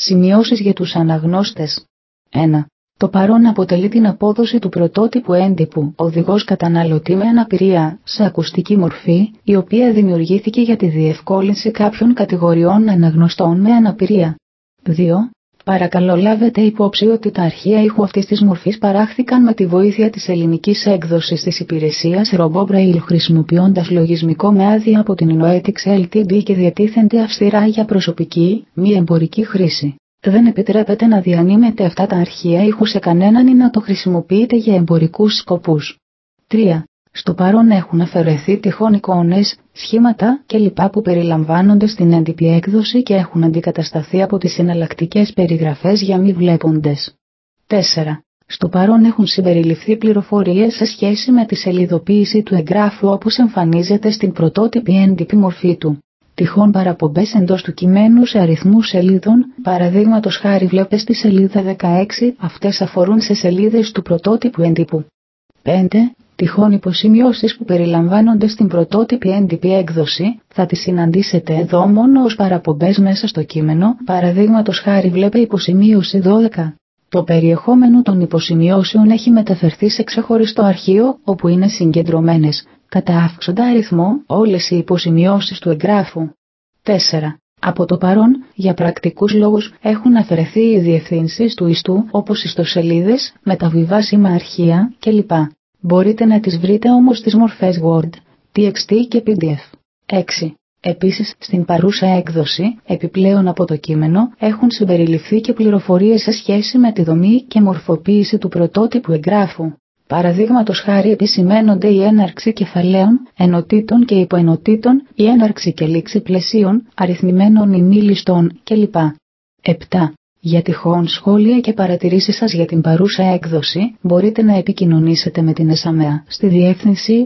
Σημειώσεις για τους αναγνώστες. 1. Το παρόν αποτελεί την απόδοση του πρωτότυπου έντυπου «Οδηγός καταναλωτή με αναπηρία» σε ακουστική μορφή, η οποία δημιουργήθηκε για τη διευκόλυνση κάποιων κατηγοριών αναγνωστών με αναπηρία. 2. Παρακαλώ λάβετε υπόψη ότι τα αρχεία ήχου αυτής της μορφής παράχθηκαν με τη βοήθεια της ελληνικής έκδοσης της υπηρεσίας RoboBraille χρησιμοποιώντας λογισμικό με άδεια από την Noetix Ltd και διατίθενται αυστηρά για προσωπική, μη εμπορική χρήση. Δεν επιτρέπεται να διανύμετε αυτά τα αρχεία ήχου σε κανέναν ή να το χρησιμοποιείτε για εμπορικούς σκοπούς. 3. Στο παρόν έχουν αφαιρεθεί τυχόν εικόνες, σχήματα κλπ. Που περιλαμβάνονται στην έντυπη έκδοση και έχουν αντικατασταθεί από τις εναλλακτικές περιγραφές για μη βλέποντες. 4. Στο παρόν έχουν συμπεριληφθεί πληροφορίες σε σχέση με τη σελιδοποίηση του εγγράφου όπως εμφανίζεται στην πρωτότυπη έντυπη μορφή του. Τυχόν παραπομπές εντός του κειμένου σε αριθμούς σελίδων, παραδείγματος χάρη βλέπετε στη σελίδα 16, αυτές αφορούν σε σελίδες του πρωτότυπου έντυπου. 5. Τυχόν υποσημειώσεις που περιλαμβάνονται στην πρωτότυπη έντυπη έκδοση, θα τις συναντήσετε εδώ μόνο ως παραπομπές μέσα στο κείμενο, παραδείγματος χάρη βλέπε υποσημείωση 12. Το περιεχόμενο των υποσημειώσεων έχει μεταφερθεί σε ξεχωριστό αρχείο, όπου είναι συγκεντρωμένες, κατά αύξοντα αριθμό, όλες οι υποσημειώσεις του εγγράφου. 4. Από το παρόν, για πρακτικούς λόγους, έχουν αφαιρεθεί οι διευθύνσεις του ιστού όπως ιστοσελίδες, μεταβιβάσιμα αρχεία κλπ. Μπορείτε να τις βρείτε όμως στις μορφές Word, TXT και PDF. 6. Επίσης, στην παρούσα έκδοση, επιπλέον από το κείμενο, έχουν συμπεριληφθεί και πληροφορίες σε σχέση με τη δομή και μορφοποίηση του πρωτότυπου εγγράφου. Παραδείγματος χάρη επισημαίνονται η έναρξη κεφαλαίων, ενωτήτων και υποενωτήτων, η έναρξη και λήξη πλαισίων, αριθμημένων ημίλιστων κλπ. 7. Για τυχόν σχόλια και παρατηρήσεις σας για την παρούσα έκδοση, μπορείτε να επικοινωνήσετε με την ΕΣΑΜΕΑ στη διεύθυνση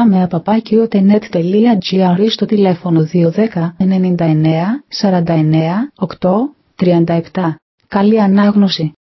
esamea@net.gr ή στο τηλέφωνο 210 99 49 8 37. Καλή ανάγνωση!